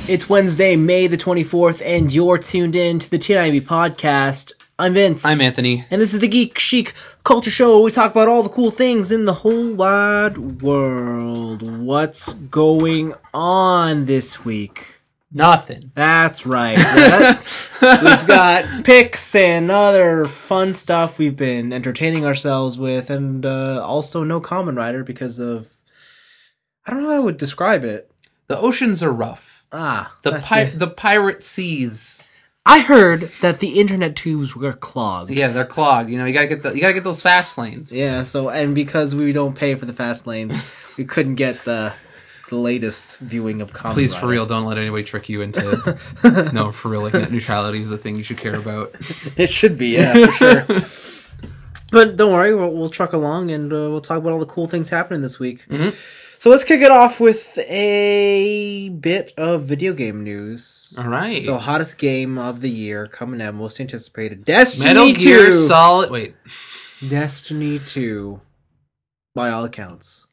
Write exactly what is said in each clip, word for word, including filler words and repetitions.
It's Wednesday, May the twenty-fourth, and you're tuned in to the T N I B podcast. I'm Vince. I'm Anthony. And this is the Geek Chic Culture Show where we talk about all the cool things in the whole wide world. What's going on this week? Nothing. That's right. We've got picks and other fun stuff we've been entertaining ourselves with, and uh, also no Kamen Rider because of... I don't know how I would describe it. The oceans are rough. Ah, the pi- the pirate seas. I heard that the internet tubes were clogged. Yeah, they're clogged. You know, you gotta get the you gotta get those fast lanes. Yeah. So, and because we don't pay for the fast lanes, we couldn't get the the latest viewing of Kamen Please, Rider. for real, don't let anybody trick you into. No, for real, like net neutrality is the thing you should care about. It should be, yeah, for sure. But don't worry, we'll, we'll truck along and uh, we'll talk about all the cool things happening this week. Mm-hmm. So let's kick it off with a bit of video game news. All right. So hottest game of the year coming out, most anticipated, Destiny Metal two. Gear Solid. Wait, Destiny two, by all accounts.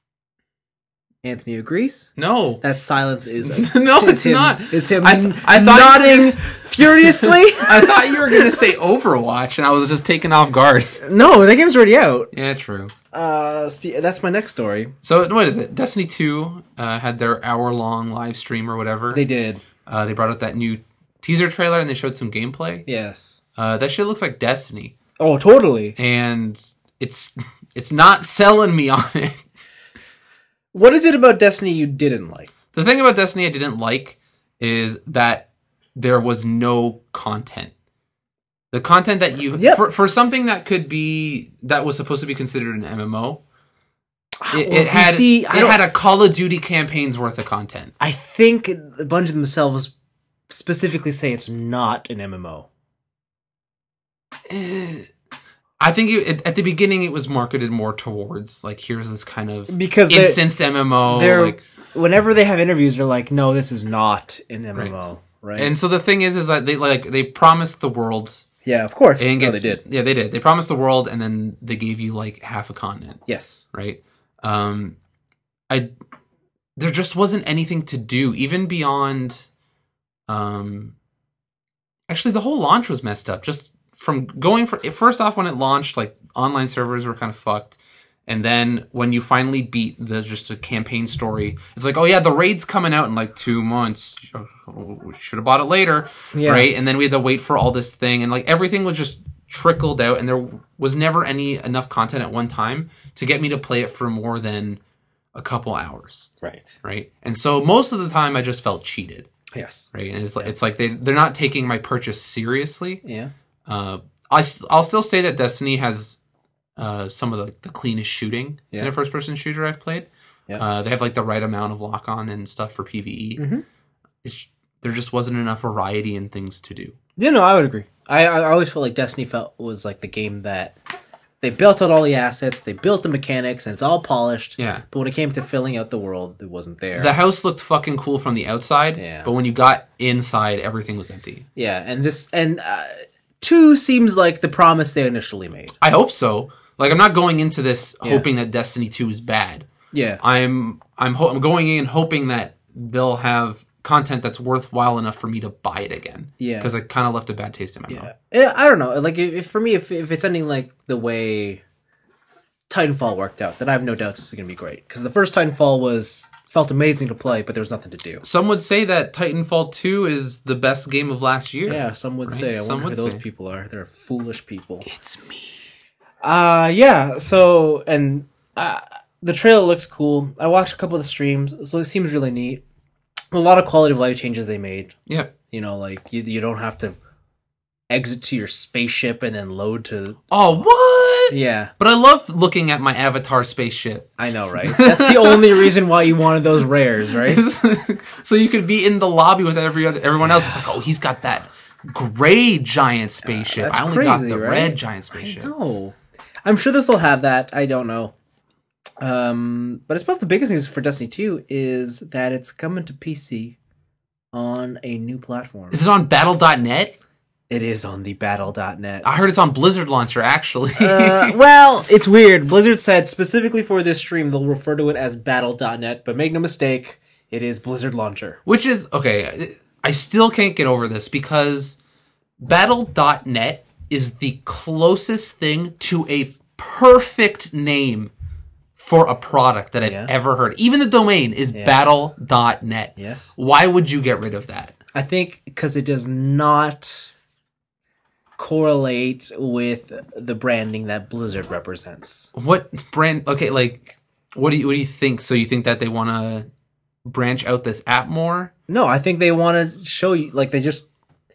Anthony agrees? No. That silence is no, is it's him, not. Is him I, th- I thought nodding furiously? I thought you were gonna say Overwatch, and I was just taken off guard. No, that game's already out. Yeah, true. Uh, spe- that's my next story. So what is it? Destiny two uh, had their hour-long live stream or whatever. They did. Uh, they brought out that new teaser trailer and they showed some gameplay. Yes. Uh, that shit looks like Destiny, Oh, totally. and it's it's not selling me on it. What is it about Destiny you didn't like? The thing about Destiny I didn't like is that there was no content. The content that you Yep. for for something that could be that was supposed to be considered an M M O. It, Well, it had see, I it don't- had a Call of Duty campaign's worth of content. I think Bungie themselves specifically say it's not an M M O. Eh, I think it, at the beginning it was marketed more towards like here's this kind of Because they're- instanced M M O. They're Like, whenever they have interviews, they're like, "No, this is not an M M O." Right? and so the thing is, is that they like they promised the world. yeah, of course. They didn't No, get, they did. Yeah, they did. They promised the world, and then they gave you like half a continent. Yes. Right. Um, I there just wasn't anything to do, even beyond. Um, actually, the whole launch was messed up. Just from going for first off, when it launched, like online servers were kind of fucked. And then when you finally beat the just a campaign story, it's like, oh yeah, the raid's coming out in like two months. We should have bought it later, Yeah. right? And then we had to wait for all this thing, and like everything was just trickled out, and there was never any enough content at one time to get me to play it for more than a couple hours, Right. right? And so most of the time, I just felt cheated, Yes. right? And it's like it's like they they're not taking my purchase seriously. Yeah. Uh, I I'll still say that Destiny has. Uh, some of the, the cleanest shooting Yeah. in a first-person shooter I've played. Yeah. Uh, they have like the right amount of lock-on and stuff for PvE. Mhm. It's, there just wasn't enough variety and things to do. Yeah, no, I would agree. I I always felt like Destiny felt was like the game that they built out all the assets, they built the mechanics, and it's all polished. Yeah. But when it came to filling out the world, it wasn't there. The house looked fucking cool from the outside, Yeah. but when you got inside, everything was empty. Yeah, and this and uh, two seems like the promise they initially made. I hope so. Like, I'm not going into this Yeah. hoping that Destiny two is bad. Yeah. I'm I'm ho- I'm going in hoping that they'll have content that's worthwhile enough for me to buy it again. Yeah. Because I kind of left a bad taste in my Yeah. mouth. Yeah, I don't know. Like, if, if for me, if if it's ending like the way Titanfall worked out, then I have no doubts this is going to be great. Because the first Titanfall was felt amazing to play, but there was nothing to do. Some would say that Titanfall two is the best game of last year. Yeah, some would Right? say. I Some wonder who would those say. people are. They're foolish people. It's me. Uh, yeah, so, and uh, the trailer looks cool. I watched a couple of the streams, so it seems really neat. A lot of quality of life changes they made. Yeah. You know, like, you, you don't have to exit to your spaceship and then load to... Oh, what? Yeah, But I love looking at my avatar spaceship. I know, right? That's the only reason why you wanted those rares, right? So you could be in the lobby with every other, everyone else. It's like, oh, he's got that gray giant spaceship. That's I only got crazy, the right? red giant spaceship. No. I'm sure this will have that. I don't know. Um, but I suppose the biggest news for Destiny two is that it's coming to P C on a new platform. Is it on battle dot net? It is on the battle dot net. I heard it's on Blizzard Launcher, actually. uh, well, it's weird. Blizzard said specifically for this stream they'll refer to it as battle dot net, but make no mistake, It is Blizzard Launcher. Which is, okay, I still can't get over this because battle dot net is the closest thing to a perfect name for a product that I've Yeah. ever heard. Even the domain is Yeah. battle dot net. Yes. Why would you get rid of that? I think because it does not correlate with the branding that Blizzard represents. What brand? Okay, like, what do you what do you think? So you think that they want to branch out this app more? No, I think they want to show you, like, they just...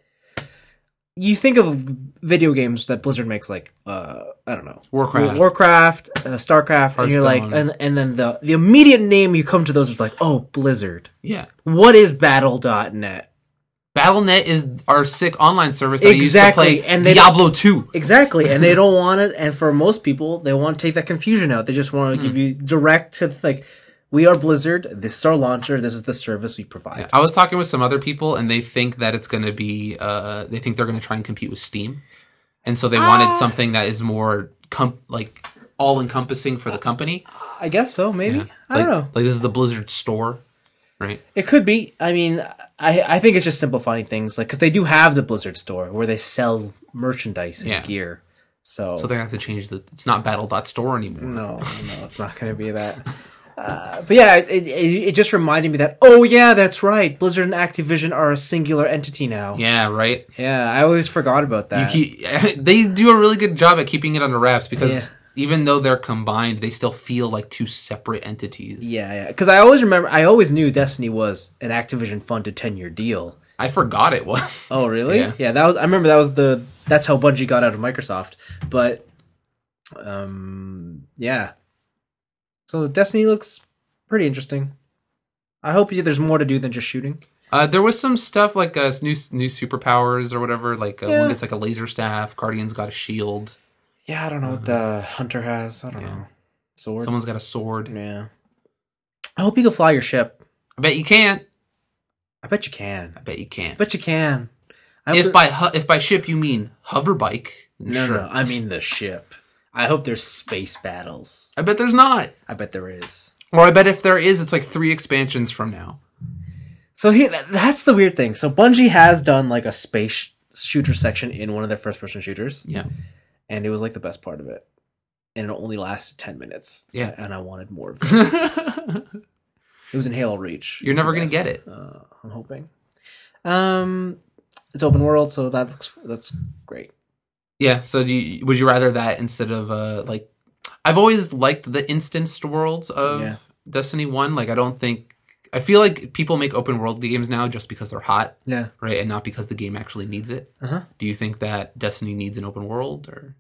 You think of video games that Blizzard makes, like, uh, I don't know. Warcraft. Warcraft, uh, StarCraft, and you're like... Hearthstone. And, and then the, the immediate name you come to those is like, oh, Blizzard. Yeah. What is battle dot net? battle dot net is our sick online service that Exactly, I used to play and they Diablo two. Exactly, and they don't want it, and for most people, they want to take that confusion out. They just want to Hmm. give you direct to, like, we are Blizzard, this is our launcher, this is the service we provide. I was talking with some other people, and they think that it's going to be, uh, they think they're going to try and compete with Steam. And so they wanted Ah. something that is more, com- like, all-encompassing for the company. I guess so, maybe. Yeah. I Like- don't know. Like, this is the Blizzard store, right? It could be. I mean, I I think it's just simplifying things, like, because they do have the Blizzard store where they sell merchandise and Yeah. gear. So, So they're going to have to change the, it's not battle dot store anymore. no, no, it's not going to be that. Uh, but yeah, it, it it just reminded me that, oh yeah, that's right, Blizzard and Activision are a singular entity now. Yeah, right? Yeah, I always forgot about You that. keep, they do a really good job at keeping it under wraps because Yeah. even though they're combined, they still feel like two separate entities. Yeah, yeah. Because I always remember, I always knew Destiny was an Activision funded ten year deal. I forgot it was. Oh, really? Yeah. Yeah. That was. I remember that was the. That's how Bungie got out of Microsoft. But, um, yeah. So Destiny looks pretty interesting. I hope you, there's more to do than just shooting. Uh, there was some stuff like uh, new new superpowers or whatever. Like uh, Yeah. one gets like a laser staff. Guardian's got a shield. Yeah, I don't know what the Hunter has. I don't Yeah. know. Sword. Someone's got a sword. Yeah. I hope you can fly your ship. I bet you can't. I bet you can. I bet you can't. I bet you can. I If hope- by hu- if by ship you mean hover bike, then no, sure. no, I mean the ship. I hope there's space battles. I bet there's not. I bet there is. Or I bet if there is, it's like three expansions from now. So here, that's the weird thing. So Bungie has done like a space shooter section in one of their first-person shooters, Yeah. and it was like the best part of it. And it only lasted ten minutes. Yeah. And I wanted more of it. It was in Halo Reach. You're It was never the gonna best. get it. Uh, I'm hoping. Um, it's open world, so that looks that's great. Yeah. So do you, would you rather that instead of uh like? I've always liked the instanced worlds of Yeah. Destiny one. Like I don't think I feel like people make open world games now just because they're hot, Yeah. right, and not because the game actually needs it. Uh huh. Do you think that Destiny needs an open world or?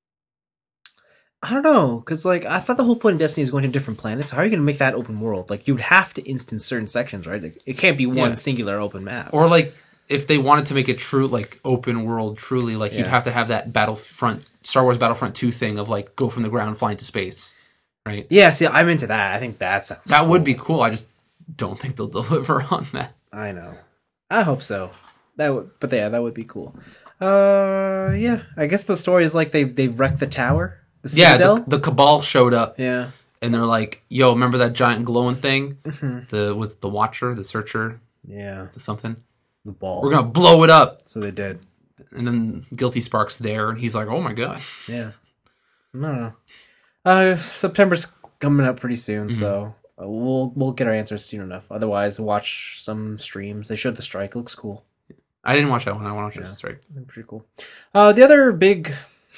I don't know, because like I thought the whole point of Destiny is going to different planets. How are you going to make that open world? Like you'd have to instance certain sections, right? Like, it can't be one Yeah. singular open map. Or like if they wanted to make it true, like open world, truly, like you'd Yeah. have to have that Battlefront, Star Wars Battlefront two thing of like go from the ground, fly into space, right? Yeah, see, I'm into that. I think that sounds. That would cool. be cool. I just don't think they'll deliver on that. I know. I hope so. That would, but yeah, that would be cool. Uh, yeah. I guess the story is like they've they've wrecked the tower. The Yeah, Citadel? the, the Cabal showed up yeah. and they're like, "Yo, remember that giant glowing thing? Mhm. The was it the Watcher, the Searcher, Yeah. the something? The ball. We're gonna blow it up." So they did. And then Guilty Spark's there, and he's like, "Oh my god." Yeah. I don't know. Uh, September's coming up pretty soon, Mm-hmm. so uh, we'll we'll get our answers soon enough. Otherwise, watch some streams. They showed the strike. It looks cool. I didn't watch that one. I want to watch Yeah. this right. It's pretty cool. Uh, the other big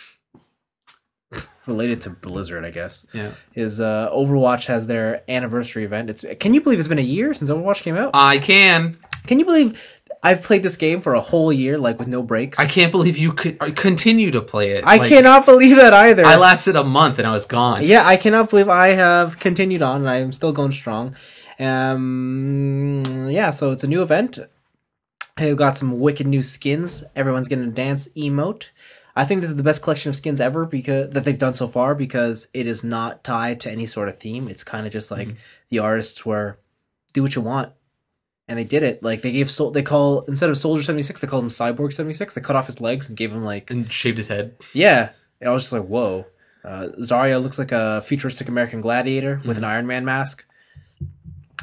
related to Blizzard, I guess, Yeah. is uh, Overwatch has their anniversary event. It's can you believe it's been a year since Overwatch came out? I can. Can you believe I've played this game for a whole year, like with no breaks? I can't believe you could continue to play it. I Like, cannot believe that either. I lasted a month and I was gone. Yeah, I cannot believe I have continued on and I am still going strong. Um, yeah, so it's a new event. They've got some wicked new skins. Everyone's getting a dance emote. I think this is the best collection of skins ever because that they've done so far because it is not tied to any sort of theme. It's kind of just like the artists were do what you want, and they did it. Like they gave Sol- they call instead of Soldier seventy-six, they called him Cyborg seventy-six. They cut off his legs and gave him like And shaved his head. yeah. I was just like whoa. Uh, Zarya looks like a futuristic American gladiator with an Iron Man mask.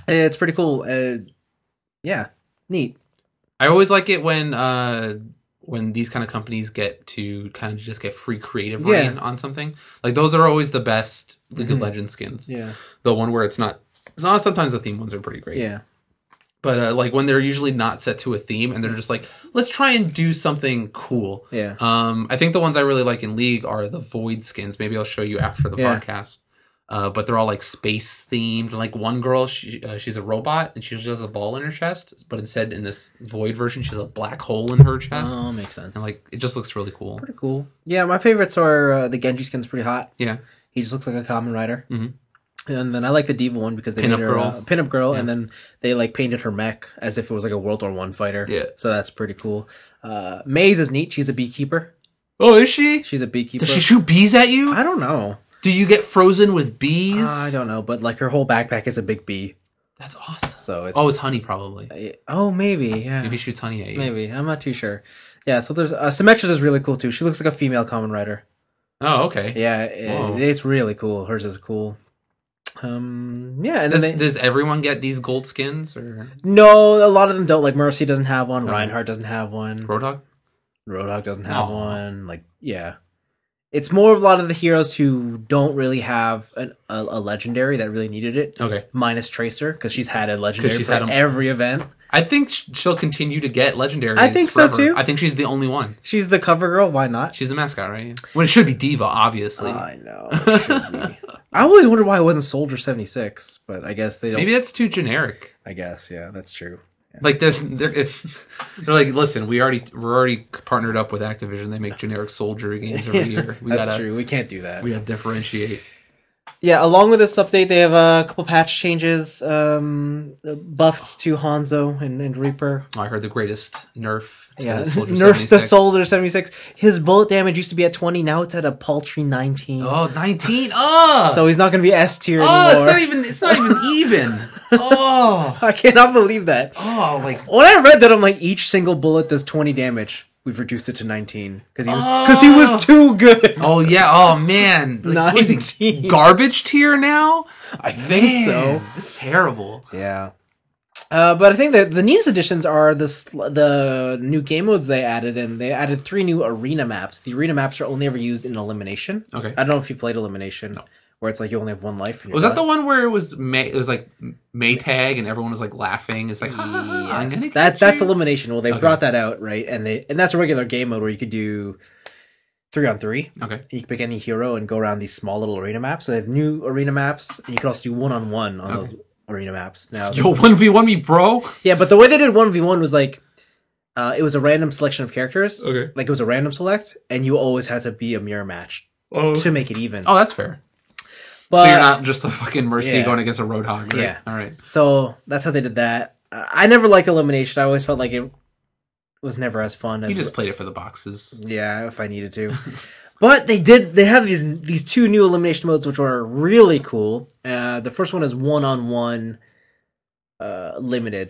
It's pretty cool. Uh, yeah, neat. I always like it when uh, when these kind of companies get to kind of just get free creative Yeah. reign on something. Like those are always the best League of Mhm. Legends skins. Yeah, The one where it's not. It's not. Sometimes the theme ones are pretty great. yeah, But uh, like when they're usually not set to a theme and they're just like, let's try and do something cool. yeah. Um, I think the ones I really like in League are the Void skins. Maybe I'll show you after the Yeah. podcast. Uh, but they're all like space themed. Like one girl, she uh, she's a robot and she just has a ball in her chest. But instead, in this Void version, she has a black hole in her chest. Oh, makes sense. And like it just looks really cool. Pretty cool. Yeah, my favorites are uh, the Genji skin's pretty hot. Yeah. He just looks like a common rider. Mhm. And then I like the Diva one because they Pinup made her girl. uh, pinup girl, Yeah. and then they like painted her mech as if it was like a World War One fighter. Yeah. So that's pretty cool. Uh, Maze is neat. She's a beekeeper. Oh, is she? She's a beekeeper. Does she shoot bees at you? I don't know. Do you get frozen with bees? I don't know, but like her whole backpack is a big bee. That's awesome. So it's Oh, it's honey probably. oh maybe yeah Maybe shoots honey at you. maybe I'm not too sure. Yeah, so there's uh, Symmetra's is really cool too. She looks like a female common rider. Oh, okay. Yeah, it, Whoa. it's really cool. Hers is cool. Um, yeah, and Does, then they, does everyone get these gold skins or no, a lot of them don't. Like Mercy doesn't have one. Okay. Reinhardt doesn't have one. Roadhog? Roadhog doesn't have Aw. one. Like yeah, it's more of a lot of the heroes who don't really have an, a, a legendary that really needed it. Okay. Minus Tracer because she's had a legendary she's for had 'em. every event. I think sh- she'll continue to get legendaries. I think so, forever. too. I think she's the only one. She's the cover girl. Why not? She's the mascot, right? Well, it should be Diva, obviously. I know. It should be. I always wondered why it wasn't Soldier seventy-six, but I guess they don't. Maybe that's too generic. I guess yeah, that's true. Like they're, they're, if, they're like, listen, we already we're already partnered up with Activision. They make generic soldier games every year. We that's gotta true. We can't do that. we gotta differentiate. Yeah, along with this update, they have a couple patch changes, um, buffs to Hanzo and, and Reaper. Oh, I heard the greatest nerf. To Yeah, Soldier nerf the seventy-six. Soldier seventy-six. His bullet damage used to be at twenty, now it's at a paltry nineteen. Oh, nineteen. Oh, So he's not going to be S tier oh, it's anymore. not even. It's not even even. Oh, I cannot believe that. oh, like When I read that, I'm like, each single bullet does twenty damage. We've reduced it to nineteen because he was because he was too good. oh yeah. Oh man, like, what is he, nineteen. garbage tier now? I think so. It's terrible. Yeah. Uh, but I think that the newest additions are the sl- the new game modes they added, and they added three new arena maps. The arena maps are only ever used in elimination. Okay. I don't know if you played elimination, where it's like you only have one life. And you're Was that the done. one where it was May, it was like Maytag and everyone was like laughing? It's like ha, ha, ha, I'm Yes. gonna that get that's you. elimination. Well, they Okay. brought that out right, and they and that's a regular game mode where you could do three on three. Okay. You can pick any hero and go around these small little arena maps. So they have new arena maps, and you can also do one on one on Okay. those arena maps. Now, Yo, one v one me, bro. yeah, but the way they did one v one was like, uh, it was a random selection of characters. Okay. Like it was a random select, and you always had to be a mirror match Oh. to make it even. Oh, that's fair. but, so you're not just a fucking Mercy Yeah. going against a Roadhog, right? Yeah. All right. So that's how they did that. Uh, I never liked elimination. I always felt like it was never as fun as You just played it for the boxes. yeah, if I needed to. But they did. They have these these two new elimination modes, which are really cool. Uh, the first one is one on one, limited.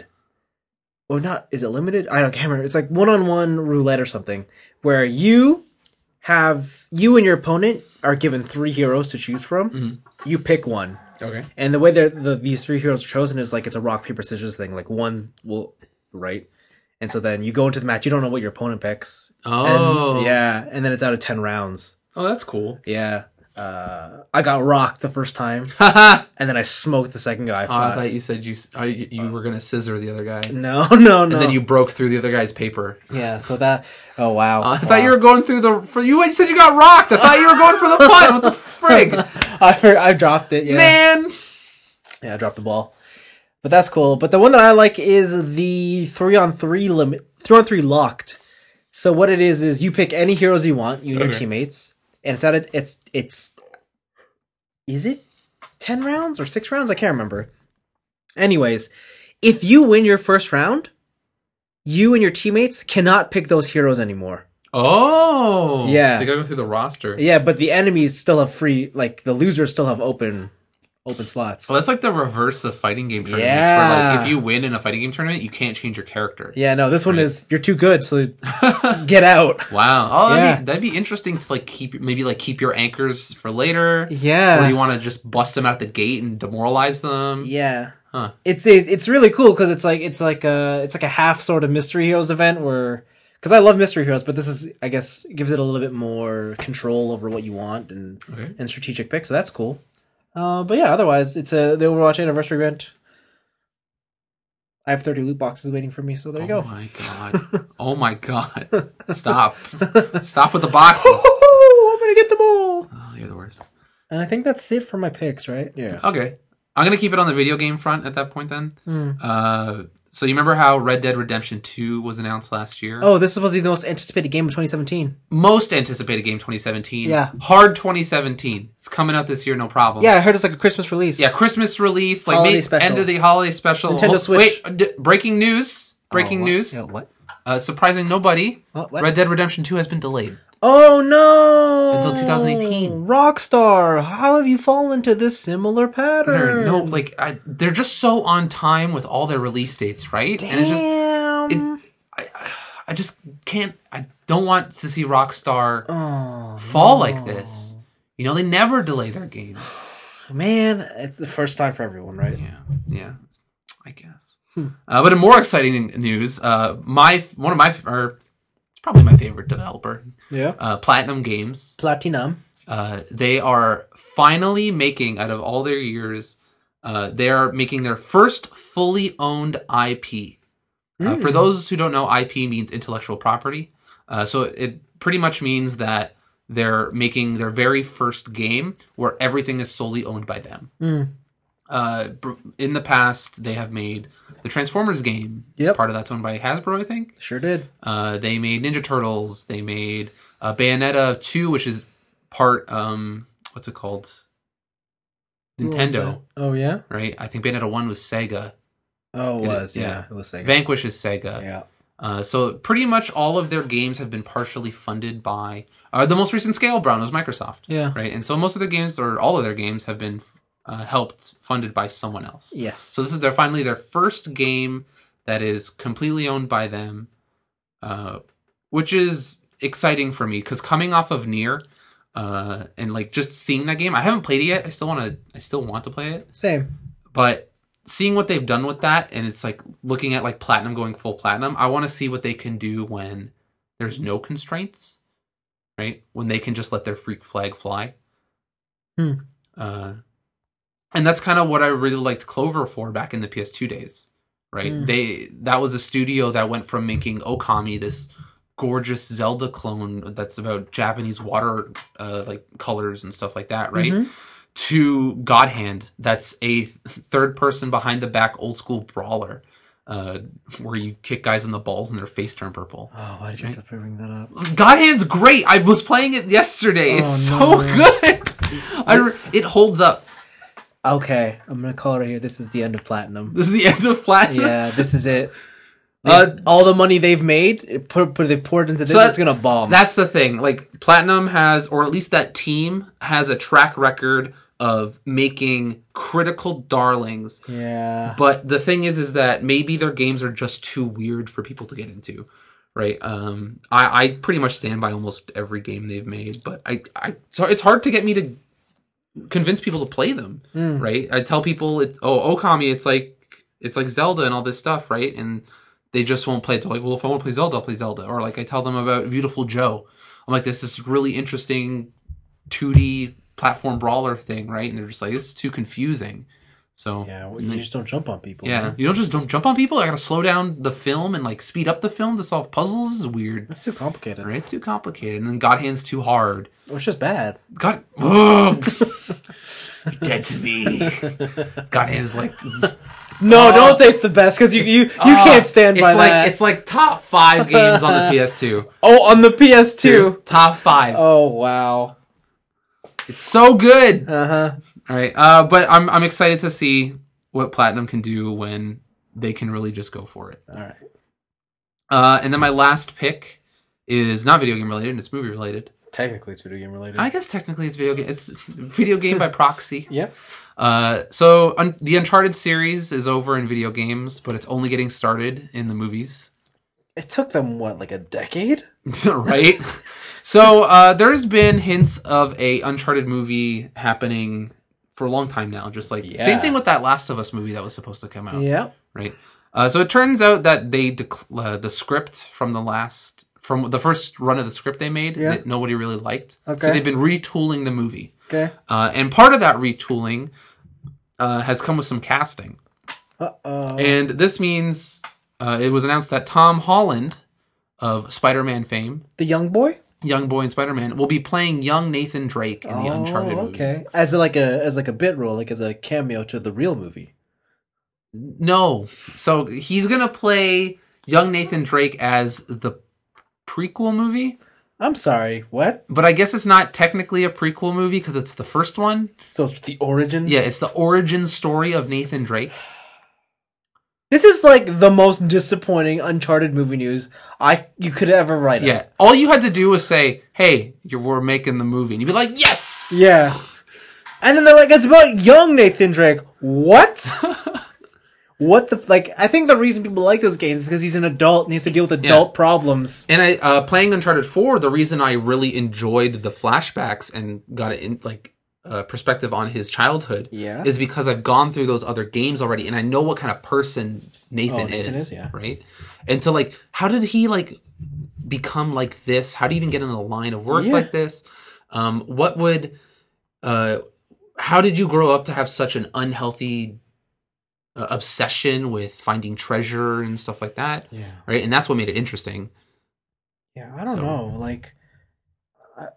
Or not? Is it limited? I don't can't remember. It's like one on one roulette or something, where you have you and your opponent are given three heroes to choose from. Mhm. You pick one, Okay. and the way that the these three heroes are chosen is like it's a rock paper scissors thing. Like one will right, and so then you go into the match. You don't know what your opponent picks. Oh. And, yeah, and then it's out of ten rounds. Oh, that's cool. Yeah. Uh, I got rocked the first time, Haha. and then I smoked the second guy. I Oh, I fought. thought you said you uh, you you were gonna scissor the other guy, no, no, no. and then you broke through the other guy's paper. Yeah, so that... Oh, wow. Uh, I wow. thought you were going through the. For you said you got rocked. I thought you were going for the punt. What the frig, I, for, I dropped it, yeah. man? Yeah, I dropped the ball. But that's cool. But the one that I like is the three on three limit, three on three locked. So what it is, is you pick any heroes you want, you and your Okay. teammates, and it's at a, it's, it's... Is it ten rounds or six rounds? I can't remember. Anyways, if you win your first round, you and your teammates cannot pick those heroes anymore. Oh, Yeah. So you gotta go through the roster. Yeah, but the enemies still have free, like the losers still have open, open slots. Well, that's like the reverse of fighting game tournaments. Yeah. Where like if you win in a fighting game tournament, you can't change your character. Yeah, no, this one Right. is you're too good, so get out. Wow. Oh, that'd, Yeah. be, that'd be interesting to like keep maybe like keep your anchors for later. Yeah, Or do you want to just bust them out the gate and demoralize them? yeah. Huh. It's it, it's really cool because it's like it's like a it's like a half sort of Mystery Heroes event where because I love Mystery Heroes, but this is I guess gives it a little bit more control over what you want and Okay. and strategic pick, so that's cool. Uh, but yeah, otherwise it's a the Overwatch anniversary event. I have thirty loot boxes waiting for me, so there you Oh go. my god. Oh my god. Stop. Stop with the boxes. I'm gonna get them all. Oh, you're the worst. And I think that's it for my picks, right? Yeah. Okay. I'm going to keep it on the video game front at that point then. Mm. Uh, so you remember how Red Dead Redemption two was announced last year? Oh, this is supposed to be the most anticipated game of twenty seventeen. Most anticipated game twenty seventeen. Yeah. Hard twenty seventeen. It's coming out this year, no problem. Yeah, I heard it's like a Christmas release. Yeah, Christmas release, like Holiday May, special. end of the holiday special. Nintendo Oh, Switch. Wait, d- breaking news. Breaking Oh, what? news. Yeah, what? Uh, surprising nobody. What? What? Red Dead Redemption two has been delayed. Oh no! Until two thousand eighteen. Rockstar, how have you fallen into this similar pattern? No, like I, they're just so on time with all their release dates, right? Damn. And it's just it, I, I just can't. I don't want to see Rockstar oh, fall no. like this. You know, they never delay their games. Man, it's the first time for everyone, right? Yeah, yeah, I guess. Hmm. Uh, but in more exciting news, uh, my one of my or it's probably my favorite developer, Yeah. uh, Platinum Games. Platinum. Uh, they are finally making, out of all their years, uh, they are making their first fully owned I P. Uh, Mm. for those who don't know, I P means intellectual property. Uh, so it pretty much means that they're making their very first game where everything is solely owned by them. Mm. Uh, in the past, they have made the Transformers game. Yep. Part of that's owned by Hasbro, I think. Sure did. Uh, they made Ninja Turtles. They made uh, Bayonetta two, which is part, um, what's it called? What was Nintendo, that? Oh, yeah? right? I think Bayonetta one was Sega. Oh, it It was, is, yeah. yeah. It was Sega. Vanquish is Sega. Yeah. Uh, so pretty much all of their games have been partially funded by, uh, the most recent Scale Brown was Microsoft. Yeah. Right? And so most of their games, or all of their games, have been uh, helped, funded by someone else. Yes. So this is their finally their first game that is completely owned by them, uh, which is exciting for me because coming off of Nier, uh, and like just seeing that game, I haven't played it yet. I still want to. I still want to play it, Same. but seeing what they've done with that, and it's like looking at like Platinum going full Platinum. I want to see what they can do when there's no constraints, right? When they can just let their freak flag fly. Hmm. Uh, and that's kind of what I really liked Clover for back in the P S two days, right? Mm. They that was a studio that went from making Okami, this gorgeous Zelda clone that's about Japanese water uh, like colors and stuff like that, right? Mhm. To God Hand, that's a third person behind the back old school brawler, uh, where you kick guys in the balls and their face turn purple. Oh, why did you have to bring that up? God Hand's great. I was playing it yesterday. Oh, it's no, so man. good. I, it holds up. Okay, I'm going to call it right here. This is the end of Platinum. This is the end of Platinum. Yeah, this is it. Uh, They- all the money they've made, it put, put they poured into this, So that- it's gonna bomb. That's the thing. Like Platinum has, or at least that team has a track record of making critical darlings. yeah. But the thing is, is that maybe their games are just too weird for people to get into, right? Um, I, I pretty much stand by almost every game they've made, but I, I, so it's hard to get me to convince people to play them, Mm. right? I tell people, it's, oh, Okami, it's like, it's like Zelda and all this stuff, right? And they just won't play it. They're like, well, if I want to play Zelda, I'll play Zelda. Or like I tell them about Beautiful Joe. I'm like, this is really interesting two D platform brawler thing, right? And they're just like, this is too confusing. So Yeah, well, you just don't jump on people. yeah, man. you don't just don't jump on people. I gotta slow down the film and like speed up the film to solve puzzles. This is weird. That's too complicated. Right? It's too complicated. And then God Hand's too hard. Or it's just bad. God, ugh. You're dead to me. God Hand's like No, Oh. don't say it's the best because you you, you ah, can't stand it's by like, that. It's like top five games on the P S two. Oh, on the P S two. Top five. Oh wow. It's so good. Uh huh. All right, uh, but I'm I'm excited to see what Platinum can do when they can really just go for it. All right. Uh, and then my last pick is not video game related; it's movie related. Technically, it's video game related. I guess technically it's video game. It's video game by proxy. Yep. Uh, so un- the Uncharted series is over in video games, but it's only getting started in the movies. It took them what, like a decade? Right? So uh, there's been hints of a Uncharted movie happening for a long time now. Just like Yeah. same thing with that Last of Us movie that was supposed to come out. Yeah. Right. Uh, so it turns out that they dec- uh, the script from the last from the first run of the script they made Yeah. that nobody really liked. Okay. So they've been retooling the movie. Okay. Uh, and part of that retooling uh, has come with some casting. Uh-oh. And this means uh, it was announced that Tom Holland of Spider-Man fame, The young boy? young boy in Spider-Man, will be playing young Nathan Drake in the Uncharted okay. movies. As a, like a as like a bit role, like as a cameo to the real movie. No. So he's going to play young Nathan Drake as the prequel movie. I'm sorry, what? But I guess it's not technically a prequel movie because it's the first one. So the origin? Yeah, it's the origin story of Nathan Drake. This is like the most disappointing Uncharted movie news I you could ever write. Yeah. Up. All you had to do was say, hey, you're, we're making the movie. And you'd be like, yes! Yeah. And then they're like, it's about young Nathan Drake. What? What the... Like, I think the reason people like those games is because he's an adult and he has to deal with adult Yeah. problems. And I uh, playing Uncharted four, the reason I really enjoyed the flashbacks and got it in like uh, perspective on his childhood Yeah. is because I've gone through those other games already and I know what kind of person Nathan, Oh, Nathan is, is, yeah. right? And to like, how did he like become like this? How do you even get in the line of work Yeah. like this? Um, what would, uh, how did you grow up to have such an unhealthy uh, obsession with finding treasure and stuff like that? Yeah. Right. And that's what made it interesting. Yeah, I don't So- know. Like, I,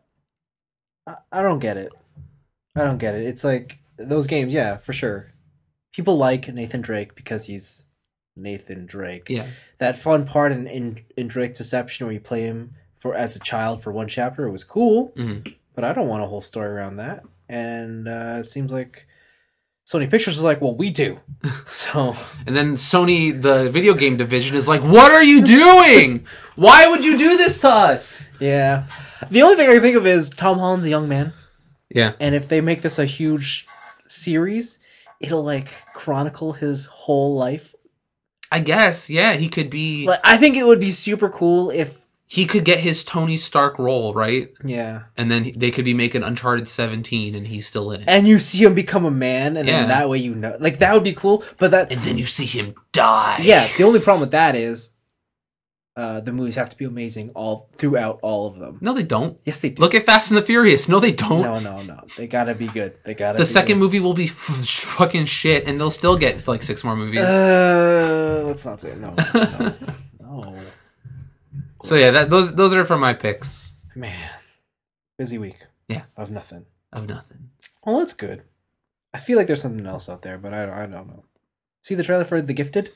I, I don't get it. I don't get it. It's like, those games, yeah, for sure. People like Nathan Drake because he's Nathan Drake. Yeah. That fun part in, in, in Drake's Deception where you play him for as a child for one chapter, it was cool, Mhm. but I don't want a whole story around that. And uh, it seems like Sony Pictures is like, well, we do. So, And then Sony, the video game division, is like, what are you doing? Why would you do this to us? yeah. The only thing I can think of is Tom Holland's a young man. Yeah. And if they make this a huge series, it'll like chronicle his whole life. I guess, yeah, he could be... Like, I think it would be super cool if... He could get his Tony Stark role, right? Yeah. And then they could be making Uncharted seventeen and he's still in it. And you see him become a man, and Yeah. then that way you know... Like, that would be cool, but that... And then you see him die. Yeah, the only problem with that is uh, the movies have to be amazing all throughout all of them. No, they don't. Yes, they do. Look at Fast and the Furious. No, they don't. No, no, no. They gotta be good. They gotta the be second good. movie will be f- fucking shit and they'll still get like six more movies. Uh, let's not say it. No, no, no. so yeah, that, those those are from my picks Man, busy week. Yeah. Of nothing. of nothing. Well, that's good. I feel like there's something else out there, but I, I don't know. See the trailer for The Gifted?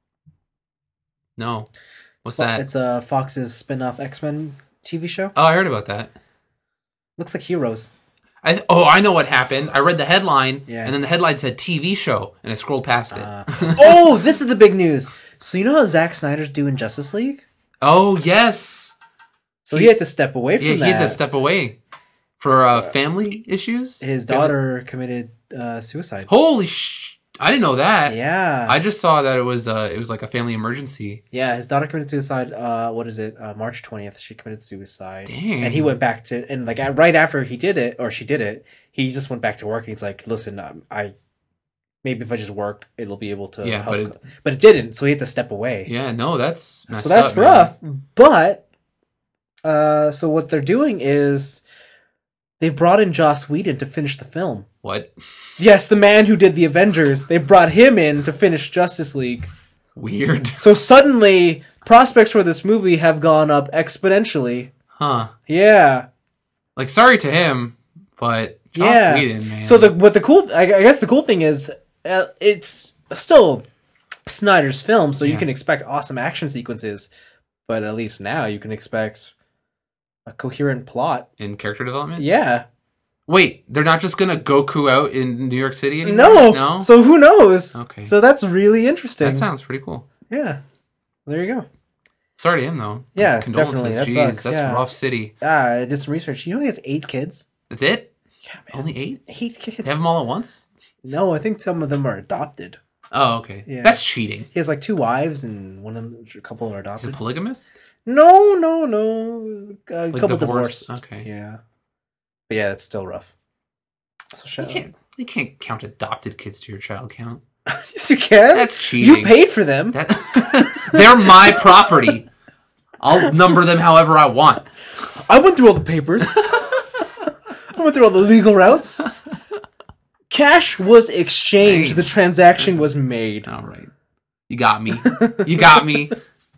No. What's It's Fo- that? It's uh, Fox's spin-off X-Men T V show. Oh, I heard about that. Looks like Heroes. I oh, I know what happened. I read the headline, Yeah. and then the headline said T V show, and I scrolled past it. Uh, oh, this is the big news. So you know how Zack Snyder's doing Justice League? oh yes, So he, had to step away from yeah, that. he had to step away for uh, family issues. His Family- daughter committed uh, suicide. Holy sh! I didn't know that. Yeah. I just saw that it was uh, it was like a family emergency. Yeah, his daughter committed suicide. Uh, what is it? Uh, March twentieth, she committed suicide. Dang. And he went back to and like uh, right after he did it or she did it, he just went back to work and he's like, "Listen, um, I maybe if I just work, it'll be able to." Yeah, help. but it- but it didn't, so he had to step away. Yeah, no, that's messed so that's up, man. rough. But uh, so what they're doing is they've brought in Joss Whedon to finish the film. What? Yes, the man who did the Avengers. They brought him in to finish Justice League. Weird. So suddenly, prospects for this movie have gone up exponentially. Huh. Yeah, Like, sorry to him, but Joss yeah. Whedon, man. So the what the cool I, I guess the cool thing is uh, it's still Snyder's film, so you Yeah. can expect awesome action sequences, but at least now you can expect a coherent plot. in character development. Yeah. Wait, they're not just gonna Goku out in New York City anymore? No. No. So who knows? Okay. So that's really interesting. That sounds pretty cool. Yeah. There you go. Sorry to him though. Yeah, Condolences. definitely. That Jeez, sucks, that's yeah. rough city. Ah, I did some research. You know he has eight kids. That's it? Yeah, man. Only eight? Eight kids. They have them all at once? No, I think some of them are adopted. Oh, okay. Yeah. That's cheating. He has like two wives, and one of them, a couple are He's a adopted. polygamist? No, no, no. A Like couple divorce? divorced. Okay. Yeah, but yeah, it's still rough. So You shout can't, You can't count adopted kids to your child count. Yes, you can. That's cheating. You paid for them. That, they're my property. I'll number them however I want. I went through all the papers. I went through all the legal routes. Cash was exchanged. The transaction was made. All right. You got me. You got me.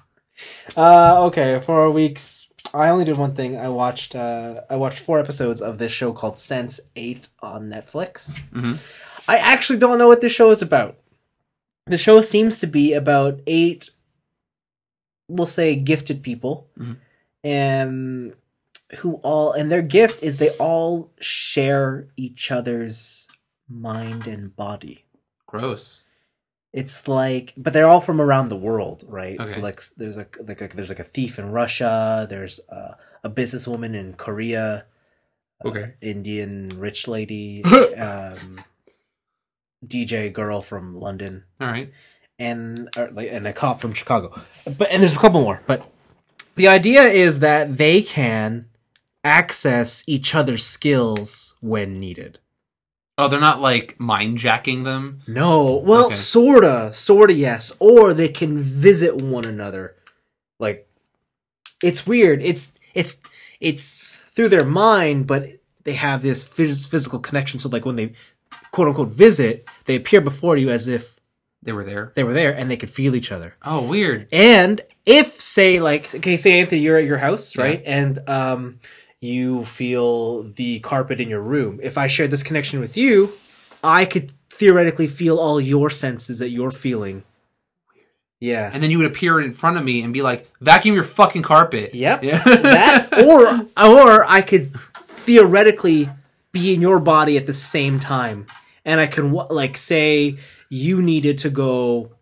Uh, okay, for a week's... I only did one thing. I watched uh, I watched four episodes of this show called sense eight on Netflix. Mm-hmm. I actually don't know what this show is about. The show seems to be about eight, we'll say, gifted people, mm-hmm. and who all and their gift is they all share each other's mind and body. Gross. It's like, but they're all from around the world, right? Okay. So like, there's a like a, there's like a thief in Russia. There's a, a businesswoman in Korea. Okay. Uh, Indian rich lady. um, D J girl from London. All right. And or like and a cop from Chicago. But and there's a couple more. But the idea is that they can access each other's skills when needed. Oh, they're not like mind jacking them? No. Well, Okay. sorta. Sorta, yes. Or they can visit one another. Like, it's weird. It's it's it's through their mind, but they have this phys- physical connection. So, like, when they quote unquote visit, they appear before you as if They were there. they were there and they could feel each other. Oh, weird. And if, say, like, okay, say, Anthony, you're at your house, Yeah. right? And um, you feel the carpet in your room. If I shared this connection with you, I could theoretically feel all your senses that you're feeling. Yeah. And then you would appear in front of me and be like, vacuum your fucking carpet. Yep. Yeah. That, or, or I could theoretically be in your body at the same time. And I can, like, say you needed to go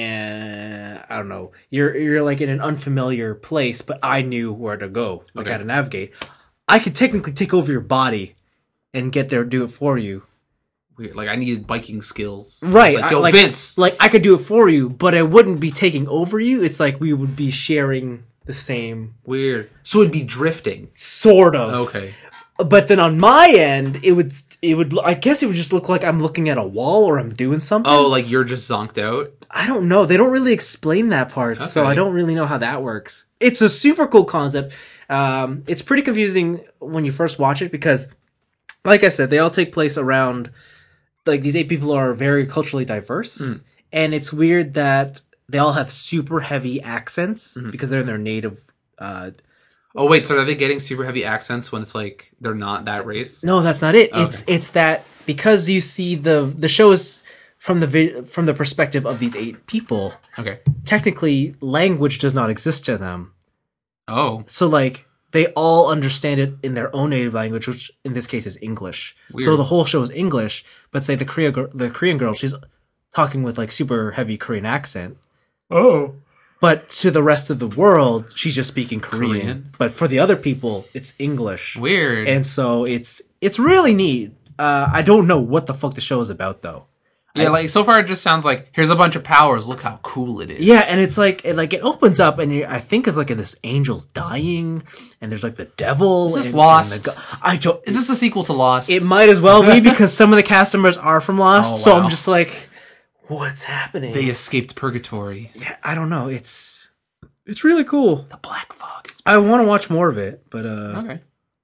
and, I don't know, you're you're like in an unfamiliar place, but I knew where to go, like Okay. how to navigate. I could technically take over your body and get there, do it for you. Weird. Like, I needed biking skills. Right. It's like, I- yo, like, Vince. Like, I could do it for you, but I wouldn't be taking over you. It's like we would be sharing the same, Weird. So it'd be drifting. sort of. Okay. But then on my end, it would, it would, I guess it would just look like I'm looking at a wall or I'm doing something. Oh, like you're just zonked out? I don't know. They don't really explain that part, so Okay. I don't really know how that works. It's a super cool concept. Um, it's pretty confusing when you first watch it because, like I said, they all take place around, like, these eight people are very culturally diverse, Mm. and it's weird that they all have super heavy accents Mhm. because they're in their native. Uh, Oh, wait, so are they getting super heavy accents when it's like they're not that race? no, that's not it. Okay. It's it's that because you see the the show is from the vi- from the perspective of these eight people. Okay. Technically, language does not exist to them. Oh, So, like, they all understand it in their own native language, which in this case is English. Weird. So the whole show is English, but say the Korea gir- the Korean girl, she's talking with like super heavy Korean accent. Oh. But to the rest of the world, she's just speaking Korean. Korean? But for the other people, it's English. Weird. And so it's it's really neat. Uh, I don't know what the fuck the show is about though. yeah, like, so far it just sounds like, here's a bunch of powers, look how cool it is. Yeah, and it's like it, like it opens up, and you I think it's like this angel's dying, and there's like the devil. Is this and, Lost? and the go- I don't. Is this a sequel to Lost? It might as well be because some of the cast members are from Lost. Oh, So wow. I'm just like, what's happening? They escaped purgatory. yeah, I don't know. It's it's really cool. The Black Fog is... I want to watch more of it, but uh, Okay.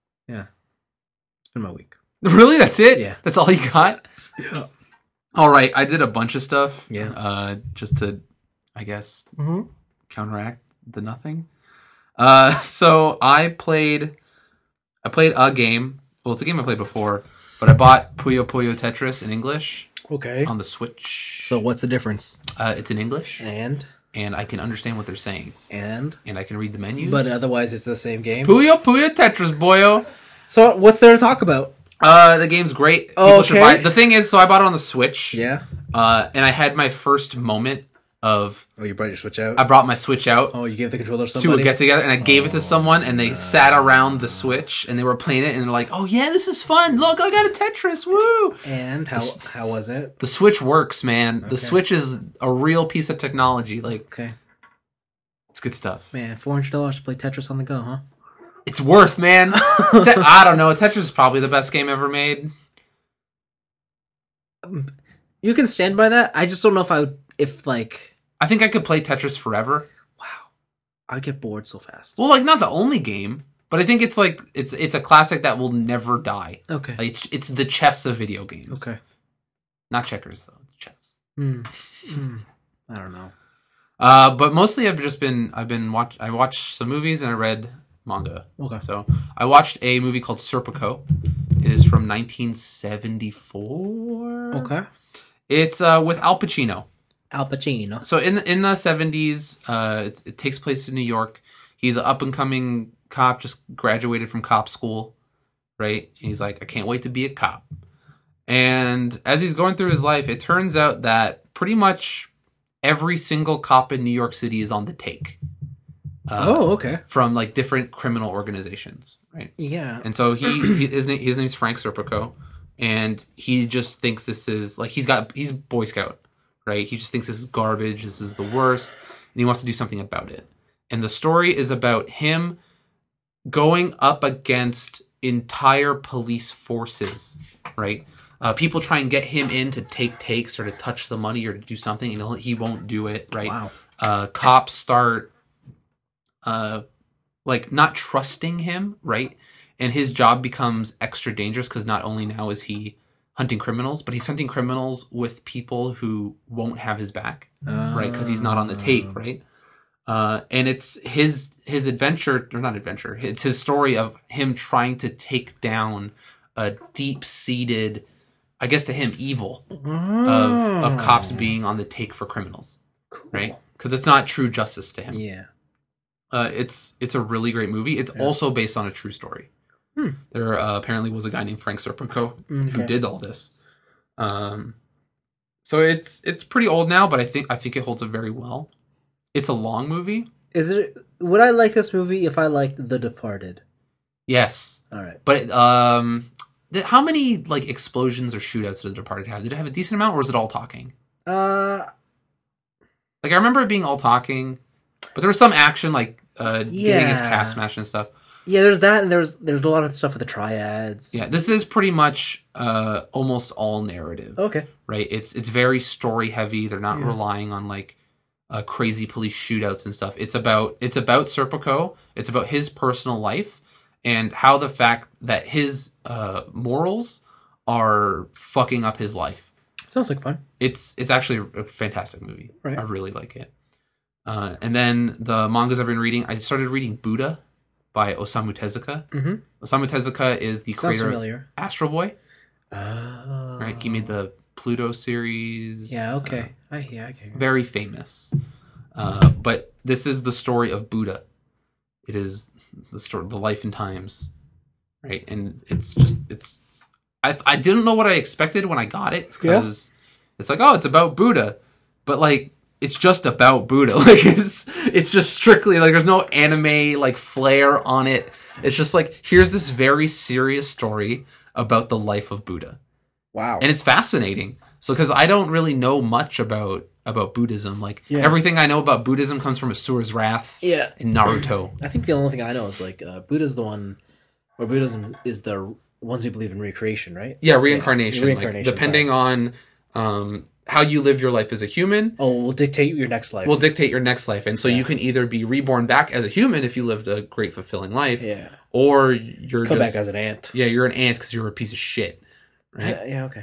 it's been my week. Really? That's it? Yeah. That's all you got? Yeah. All right. I did a bunch of stuff. Yeah. Uh, just to, I guess, Mm-hmm. counteract the nothing. Uh, so I played, I played a game. Well, it's a game I played before, but I bought Puyo Puyo Tetris in English Okay. on the Switch. So what's the difference? Uh, it's in English, And and I can understand what they're saying, and and I can read the menus. but otherwise, it's the same game. Puyo Puyo Tetris, boyo. So what's there to talk about? Uh, the game's great. People should Okay. buy it. The thing is, so I bought it on the Switch. Yeah. Uh, and I had my first moment of Oh, you brought your Switch out. I brought my Switch out oh, you gave the controller to to somebody. a get together, and I gave it to someone, and they sat around the Switch, and they were playing it, and they're like, "Oh yeah, this is fun! Look, I got a Tetris! Woo!" And how how was it? The Switch works, man. The Okay. Switch is a real piece of technology. Like, Okay, it's good stuff. man, four hundred dollars to play Tetris on the go, huh? It's worth, man. Te- I don't know. Tetris is probably the best game ever made. You can stand by that. I just don't know if I would, if like, I think I could play Tetris forever. wow, I'd get bored so fast. Well, like not the only game, but I think it's like it's it's a classic that will never die. Okay. Like, it's it's the chess of video games. Okay. Not checkers though. Chess. Mm. Mm. I don't know. Uh, but mostly I've just been I've been watch I watched some movies and I read manga. Okay. So I watched a movie called Serpico. It is from nineteen seventy-four. Okay. It's uh, with Al Pacino. Al Pacino. So in in the seventies, uh, it, it takes place in New York. He's an up and coming cop, just graduated from cop school, right? And he's like, I can't wait to be a cop. And as he's going through his life, it turns out that pretty much every single cop in New York City is on the take. Uh, oh, okay. From like different criminal organizations, right? Yeah. And so he, he his name his name's Frank Serpico, and he just thinks this is like he's got he's Boy Scout, right? He just thinks this is garbage, this is the worst, and he wants to do something about it. And the story is about him going up against entire police forces, right? Uh, people try and get him in to take takes or to touch the money or to do something, and he'll, he won't do it, right? Wow. Uh, cops start, uh, like, not trusting him, right? And his job becomes extra dangerous because not only now is he hunting criminals, but he's hunting criminals with people who won't have his back, uh, right? Because he's not on the take, right? Uh, and it's his his adventure, or not adventure, it's his story of him trying to take down a deep-seated, I guess to him, evil of of cops being on the take for criminals, cool. Right? Because it's not true justice to him. Yeah, uh, it's it's a really great movie. It's yeah. also based on a true story. Hmm. There uh, apparently was a guy named Frank Serpico okay. who did all this. Um, so it's it's pretty old now, but I think I think it holds up very well. It's a long movie. Is it? Would I like this movie if I liked The Departed? Yes. All right. But um, how many like explosions or shootouts did The Departed have? Did it have a decent amount, or was it all talking? Uh, like I remember it being all talking, but there was some action, like uh, yeah. getting his cast smashed and stuff. Yeah, there's that, and there's there's a lot of stuff with the triads. Yeah, this is pretty much uh, almost all narrative. Okay. Right. It's it's very story heavy. They're not yeah. relying on like. Uh, crazy police shootouts and stuff. It's about it's about Serpico. It's about his personal life and how the fact that his uh, morals are fucking up his life. Sounds like fun. It's it's actually a fantastic movie. Right. I really like it. Uh, and then the mangas I've been reading, I started reading Buddha by Osamu Tezuka. Mm-hmm. Osamu Tezuka is the creator familiar. of Astro Boy. Oh. Right. He made the Pluto series. Yeah, okay. Uh, I, yeah, okay. Very famous. Uh, but this is the story of Buddha. It is the story, the life and times, right? And it's just, it's, I I didn't know what I expected when I got it, because yeah. it's like, oh, it's about Buddha. But like, it's just about Buddha. Like, it's, it's just strictly, like, there's no anime, like, flair on it. It's just like, here's this very serious story about the life of Buddha. Wow. And it's fascinating. So, because I don't really know much about about Buddhism. Like, yeah. everything I know about Buddhism comes from Asura's Wrath yeah. and Naruto. I think the only thing I know is, like, uh, Buddha's the one, or Buddhism is the ones who believe in recreation, right? Yeah, reincarnation. Yeah. Reincarnation like, depending sorry. on um, how you live your life as a human. Oh, will dictate your next life. Will dictate your next life. And so yeah. you can either be reborn back as a human if you lived a great, fulfilling life. Yeah. Or you're Come just... back as an ant. Yeah, you're an ant because you're a piece of shit. Right? Yeah, yeah okay.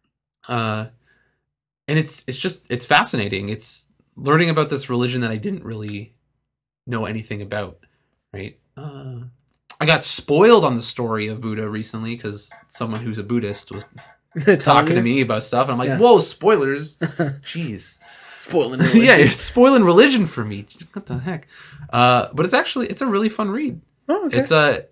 Uh, and it's it's just it's fascinating. It's learning about this religion that I didn't really know anything about. Right? Uh, I got spoiled on the story of Buddha recently because someone who's a Buddhist was talking you? to me about stuff, and I'm like, yeah. "Whoa, spoilers! Jeez, spoiling religion. Yeah, it's spoiling religion for me. What the heck?" Uh, but it's actually it's a really fun read. Oh, okay. It's a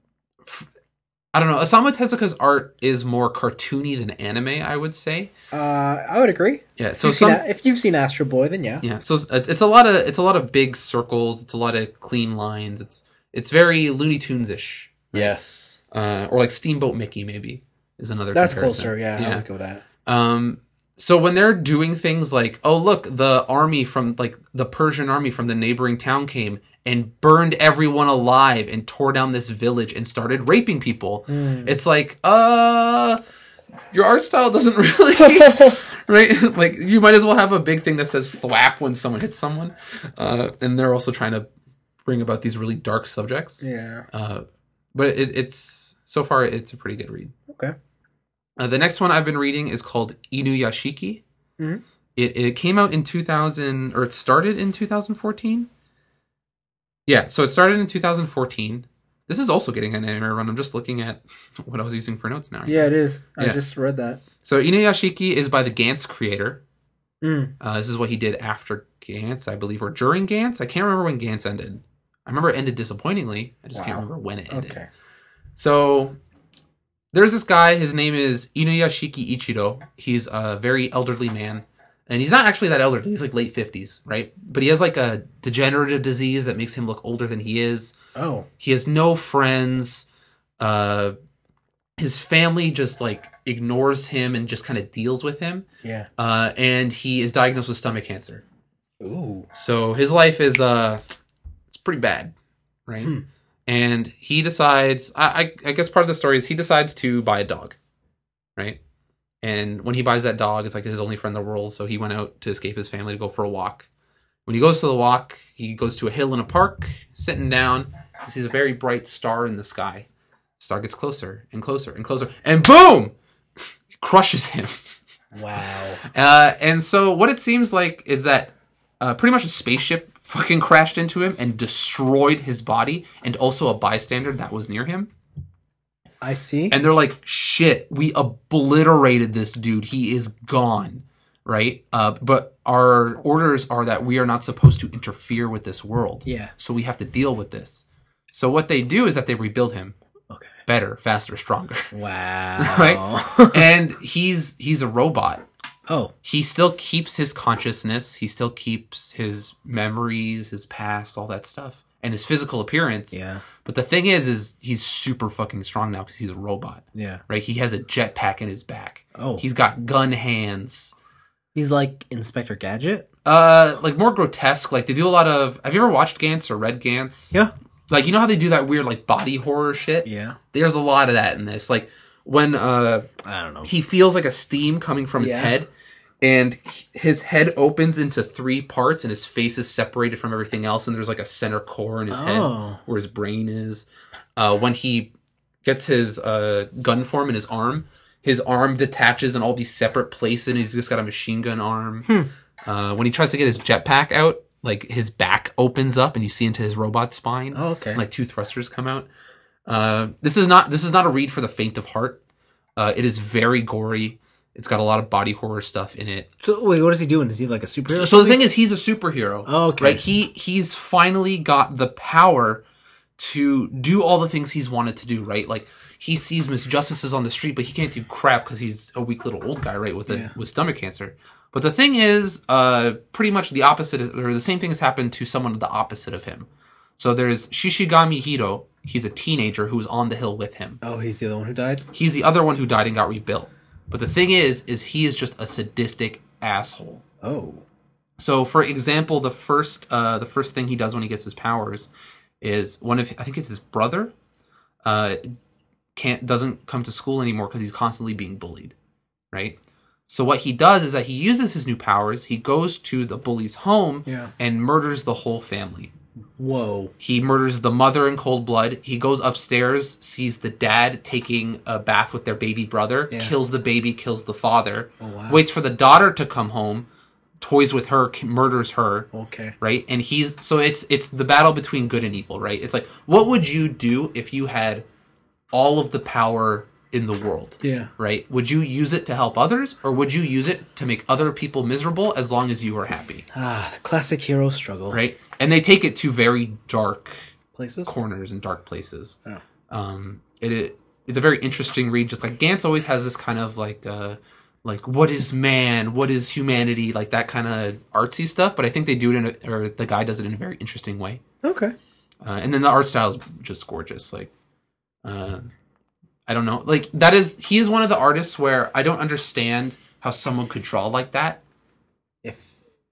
I don't know. Osamu Tezuka's art is more cartoony than anime, I would say. Uh, I would agree. Yeah. So if you've, some, seen, if you've seen Astro Boy, then yeah. Yeah. So it's, it's a lot of it's a lot of big circles. It's a lot of clean lines. It's it's very Looney Tunes ish. Right? Yes. Uh, or like Steamboat Mickey, maybe is another. That's comparison. closer. Yeah, yeah. I would go with that. Um. So when they're doing things like, oh look, the army from like the Persian army from the neighboring town came and burned everyone alive and tore down this village and started raping people. Mm. It's like, uh, your art style doesn't really, right? Like, you might as well have a big thing that says thwap when someone hits someone. Uh, and they're also trying to bring about these really dark subjects. Yeah. Uh, but it, it's, so far, it's a pretty good read. Okay. Uh, the next one I've been reading is called Inuyashiki. Mm-hmm. It, it came out in two thousand, or it started in two thousand fourteen. Yeah, so it started in two thousand fourteen. This is also getting an anime run. I'm just looking at what I was using for notes now. Yeah, it is. I Yeah. just read that. So Inuyashiki is by the Gantz creator. Mm. Uh, this is what he did after Gantz, I believe, or during Gantz. I can't remember when Gantz ended. I remember it ended disappointingly. I just Wow. can't remember when it ended. Okay. So there's this guy. His name is Inuyashiki Ichiro. He's a very elderly man. And he's not actually that elderly. He's like late fifties, right? But he has like a degenerative disease that makes him look older than he is. Oh. He has no friends. Uh, his family just like ignores him and just kind of deals with him. Yeah. Uh, and he is diagnosed with stomach cancer. Ooh. So his life is uh, it's pretty bad, right? Hmm. And he decides. I, I I guess part of the story is he decides to buy a dog, right? And when he buys that dog, it's like his only friend in the world. So he went out to escape his family to go for a walk. When he goes to the walk, he goes to a hill in a park, sitting down. He sees a very bright star in the sky. The star gets closer and closer and closer. And boom! It crushes him. Wow. Uh, and so what it seems like is that uh, pretty much a spaceship fucking crashed into him and destroyed his body and also a bystander that was near him. I see. And they're like, shit, we obliterated this dude. He is gone, right? Uh, but our orders are that we are not supposed to interfere with this world. Yeah. So we have to deal with this. So what they do is that they rebuild him. Okay. Better, faster, stronger. Wow. Right? And he's he's a robot. Oh. He still keeps his consciousness. He still keeps his memories, his past, all that stuff. And his physical appearance. Yeah. But the thing is, is he's super fucking strong now because he's a robot. Yeah. Right? He has a jetpack in his back. Oh. He's got gun hands. He's like Inspector Gadget? Uh, like more grotesque. Like they do a lot of. Have you ever watched Gantz or read Gantz? Yeah. Like, you know how they do that weird like body horror shit? Yeah. There's a lot of that in this. Like when uh I don't know. he feels like a steam coming from his Yeah. head. And his head opens into three parts, and his face is separated from everything else. And there's like a center core in his Oh. head where his brain is. Uh, when he gets his uh, gun form in his arm, his arm detaches in all these separate places. And he's just got a machine gun arm. Hmm. Uh, when he tries to get his jetpack out, like his back opens up, and you see into his robot spine. Oh, okay. And, like two thrusters come out. Uh, this is not this is not a read for the faint of heart. Uh, it is very gory. It's got a lot of body horror stuff in it. So wait, what is he doing? Is he like a superhero? So, so the thing is, he's a superhero. Oh, okay. Right? He he's finally got the power to do all the things he's wanted to do. Right? Like he sees misjustices on the street, but he can't do crap because he's a weak little old guy, right? With a, Yeah. with stomach cancer. But the thing is, uh, pretty much the opposite, is, or the same thing has happened to someone the opposite of him. So there's Shishigami Hiro. He's a teenager who was on the hill with him. Oh, he's the other one who died? He's the other one who died and got rebuilt. But the thing is, is he is just a sadistic asshole. Oh. So, for example, the first uh, the first thing he does when he gets his powers is one of I think it's his brother uh, can't doesn't come to school anymore because he's constantly being bullied, right? So what he does is that he uses his new powers. He goes to the bully's home Yeah. and murders the whole family. Whoa. He murders the mother in cold blood. He goes upstairs, sees the dad taking a bath with their baby brother, Yeah. kills the baby, kills the father, Oh, wow. waits for the daughter to come home, toys with her, k- murders her, Okay. right? And he's so it's it's the battle between good and evil, right? It's like, what would you do if you had all of the power in the world? Yeah. Right? Would you use it to help others, or would you use it to make other people miserable as long as you were happy? Ah, the classic hero struggle. Right? And they take it to very dark Places? corners and dark places. Oh. Um, it, it it's a very interesting read. Just like Gantz always has this kind of like uh, like what is man, what is humanity, like that kind of artsy stuff. But I think they do it in a, or the guy does it in a very interesting way. Okay. Uh, and then the art style is just gorgeous. Like, uh, I don't know, like that is he is one of the artists where I don't understand how someone could draw like that. If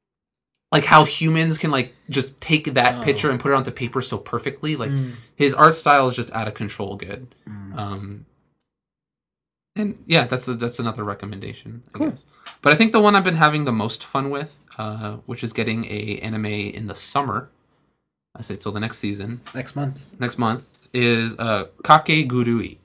Like how humans can like just take that Oh. picture and put it onto paper so perfectly. Like Mm. his art style is just out of control good. Mm. Um, And yeah, that's a, that's another recommendation, I Cool. guess. But I think the one I've been having the most fun with, uh, which is getting a anime in the summer, I say so the next season, Next month. next month, is uh, Kakegurui,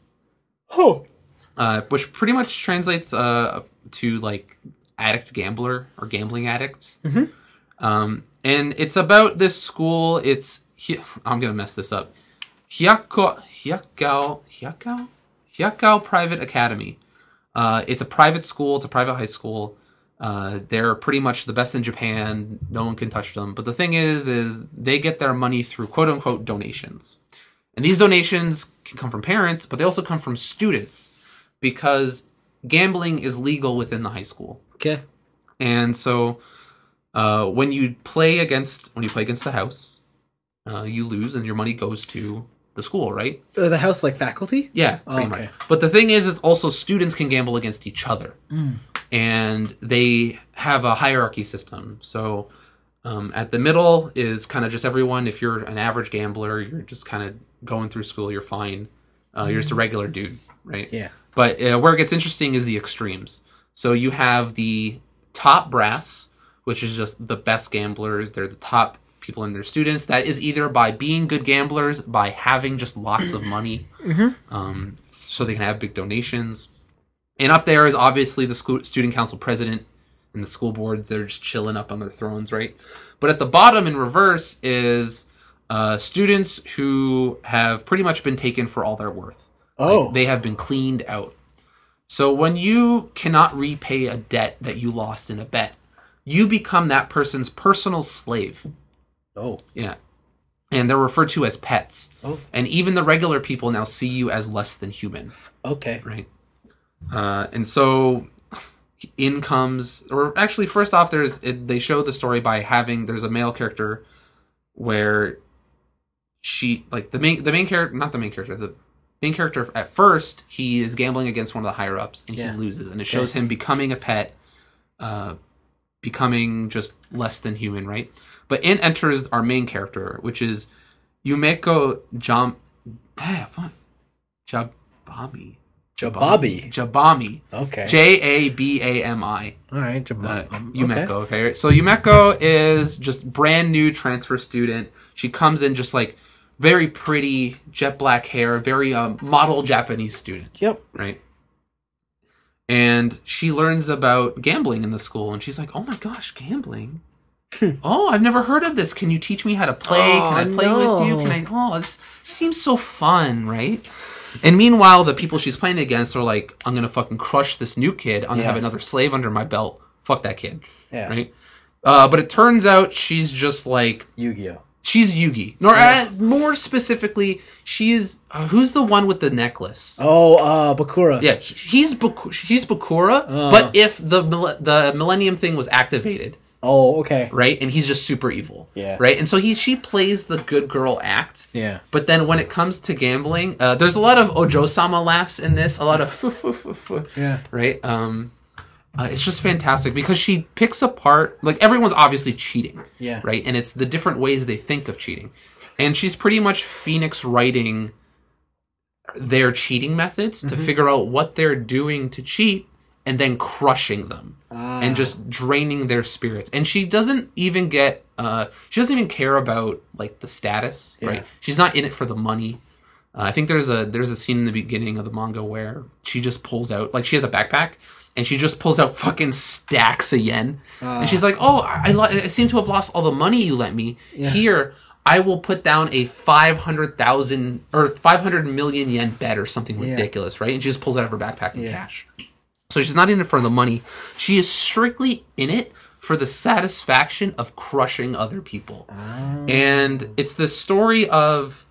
Oh. uh, which pretty much translates uh, to like addict gambler or gambling addict. Mhm. Um, and it's about this school. It's Hi- I'm gonna mess this up. Hyako Hyakao Hyakao Hyakao Private Academy. Uh, it's a private school. It's a private high school. Uh, they're pretty much the best in Japan. No one can touch them. But the thing is, is they get their money through quote unquote donations. And these donations can come from parents, but they also come from students because gambling is legal within the high school. Okay. And so uh, when you play against when you play against the house, uh, you lose and your money goes to the school, right? Uh, the house like faculty? Yeah, Oh, pretty okay. much. But the thing is, is also students can gamble against each other, Mm. and they have a hierarchy system. So um, at the middle is kind of just everyone. If you're an average gambler, you're just kind of going through school, you're fine. Uh, you're just a regular dude, right? Yeah. But uh, where it gets interesting is the extremes. So you have the top brass, which is just the best gamblers. They're the top people and their students. That is either by being good gamblers, by having just lots of money, Mm-hmm. um, so they can have big donations. And up there is obviously the school, student council president and the school board. They're just chilling up on their thrones, right? But at the bottom in reverse is uh, students who have pretty much been taken for all their worth. Oh. Like, they have been cleaned out. So when you cannot repay a debt that you lost in a bet, you become that person's personal slave. Oh. Yeah. And they're referred to as pets. Oh. And even the regular people now see you as less than human, Okay. right? Uh, and so in comes, or actually first off, there's it, they show the story by having, there's a male character where she, like the main, the main character, not the main character, the main character at first, he is gambling against one of the higher ups and Yeah. he loses. And it shows him becoming a pet, uh, becoming just less than human, right? But in enters our main character, which is Yumeko Jam... Ah, fuck. Jabami. Jababi. Jabami. Okay. J A B A M I. All right. Uh, Jababi. Um, Yumeko, okay. okay. So Yumeko is just brand new transfer student. She comes in just like very pretty, jet black hair, very uh, model Japanese student, Yep. right? And she learns about gambling in the school, and she's like, "Oh my gosh, gambling! Oh, I've never heard of this. Can you teach me how to play? Oh, Can I play no. with you? Can I? Oh, this seems so fun, right?" And meanwhile, the people she's playing against are like, "I'm gonna fucking crush this new kid. I'm gonna Yeah. have another slave under my belt. Fuck that kid." Yeah. Right? Uh, but it turns out she's just like Yu-Gi-Oh. she's Yugi. Nor uh, more specifically, she's uh, who's the one with the necklace? Oh, uh, Bakura. Yeah, he- he's Baku- she's Bakura. Uh. But if the mille- the Millennium thing was activated, Oh, okay. right, and he's just super evil, Yeah. right, and so he she plays the good girl act. Yeah. But then when it comes to gambling, uh, there's a lot of Ojo-sama laughs in this. A lot of fu- fu- fu- fu, Yeah. right. Um, uh, it's just fantastic because she picks apart, like, everyone's obviously cheating, Yeah. right, and it's the different ways they think of cheating, and she's pretty much Phoenix writing their cheating methods to figure out what they're doing to cheat and then crushing them Ah. and just draining their spirits. And she doesn't even get uh she doesn't even care about like the status, Yeah. right? She's not in it for the money. Uh, I think there's a there's a scene in the beginning of the manga where she just pulls out, like, she has a backpack and she just pulls out fucking stacks of yen, Ah. and she's like, "Oh, I, lo- I seem to have lost all the money you lent me. Yeah. Here, I will put down a five hundred thousand or five hundred million yen bet or something Yeah. ridiculous," right? And she just pulls out of her backpack in Yeah. cash. So she's not in it for the money. She is strictly in it for the satisfaction of crushing other people. And it's the story of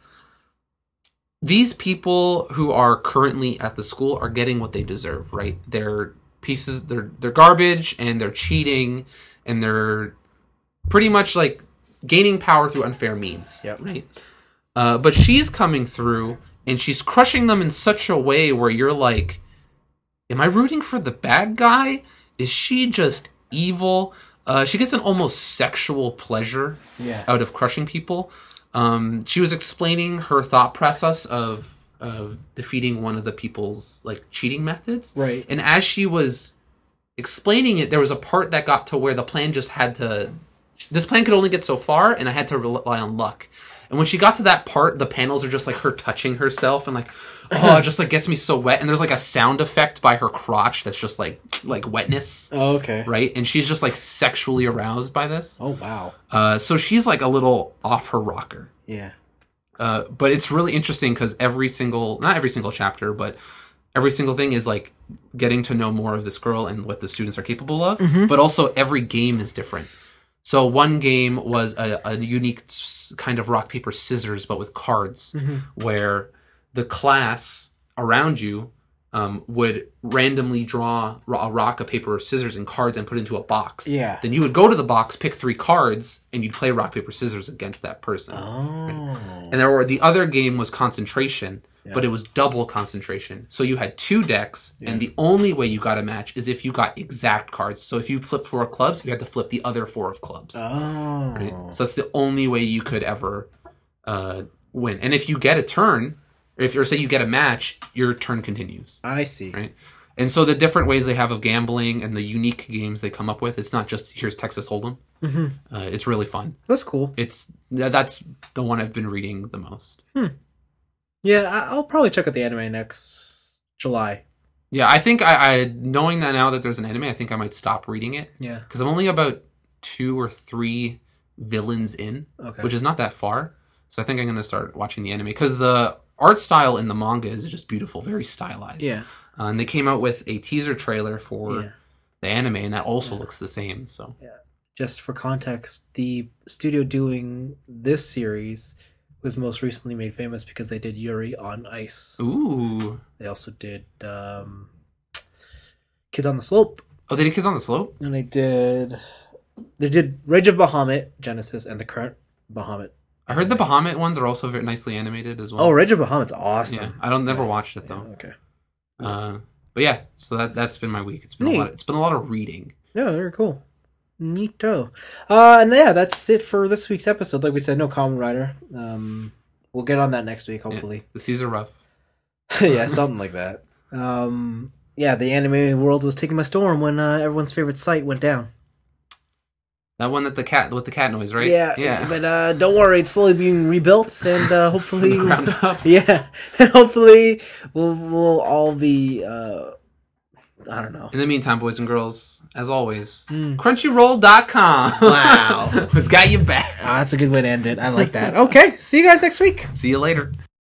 these people who are currently at the school are getting what they deserve, right? They're pieces, they're they're garbage, and they're cheating, and they're pretty much like gaining power through unfair means, Yep. right? Uh, but she's coming through, and she's crushing them in such a way where you're like, am I rooting for the bad guy? Is she just evil? Uh, she gets an almost sexual pleasure Yeah. out of crushing people. Um, she was explaining her thought process of of defeating one of the people's like cheating methods. Right. And as she was explaining it, there was a part that got to where the plan just had to. This plan could only get so far, and I had to rely on luck. And when she got to that part, the panels are just like her touching herself, and like, oh, it just like gets me so wet. And there's like a sound effect by her crotch that's just like like wetness. Oh, okay. Right, and she's just like sexually aroused by this. Oh wow. Uh, so she's like a little off her rocker. Yeah. Uh, but it's really interesting because every single, not every single chapter, but every single thing is like getting to know more of this girl and what the students are capable of. Mm-hmm. But also every game is different. So one game was a, a unique kind of rock, paper, scissors, but with cards, mm-hmm. where the class around you um, would randomly draw a rock, a paper, or scissors, and cards and put it into a box. Yeah. Then you would go to the box, pick three cards, and you'd play rock, paper, scissors against that person. Oh. Right? And there were the other game was concentration. Yeah. But it was double concentration. So you had two decks, yeah. and the only way you got a match is if you got exact cards. So if you flipped four of clubs, you had to flip the other four of clubs. Oh. Right? So that's the only way you could ever uh, win. And if you get a turn, or if or say you get a match, your turn continues. I see. Right? And so the different ways they have of gambling and the unique games they come up with, it's not just, here's Texas Hold'em. Mm-hmm. Uh, it's really fun. That's cool. It's That's the one I've been reading the most. Hmm. Yeah, I'll probably check out the anime next July. Yeah, I think I, I knowing that now that there's an anime, I think I might stop reading it. Yeah, because I'm only about two or three villains in, okay. which is not that far. So I think I'm going to start watching the anime because the art style in the manga is just beautiful, very stylized. Yeah, uh, and they came out with a teaser trailer for yeah. the anime, and that also yeah. looks the same. So yeah, just for context, the studio doing this series was most recently made famous because they did Yuri on Ice. Ooh. They also did um, Kids on the Slope. Oh, they did Kids on the Slope? And they did they did Rage of Bahamut, Genesis, and the current Bahamut. I heard the Bahamut ones are also very nicely animated as well. Oh, Rage of Bahamut's awesome. Yeah, I don't never watched it though. Yeah, okay. Uh, but yeah, so that that's been my week. It's been Neat. a lot. It's been a lot of reading. Yeah, very cool. Neato. Uh, and yeah, that's it for this week's episode. Like we said, no Kamen Rider. Um, we'll get on that next week, hopefully. Yeah, the seas are rough. Yeah, something like that. Um, yeah, the anime world was taken by storm when uh, everyone's favorite site went down. That one that the cat with the cat noise, right? Yeah, yeah. But uh, don't worry, it's slowly being rebuilt, and uh, hopefully, ground up. Yeah, and hopefully we'll we'll all be. Uh, I don't know. In the meantime, boys and girls, as always, mm. Crunchyroll dot com. Wow. It's got you back. Ah, that's a good way to end it. I like that. Okay, see you guys next week. See you later.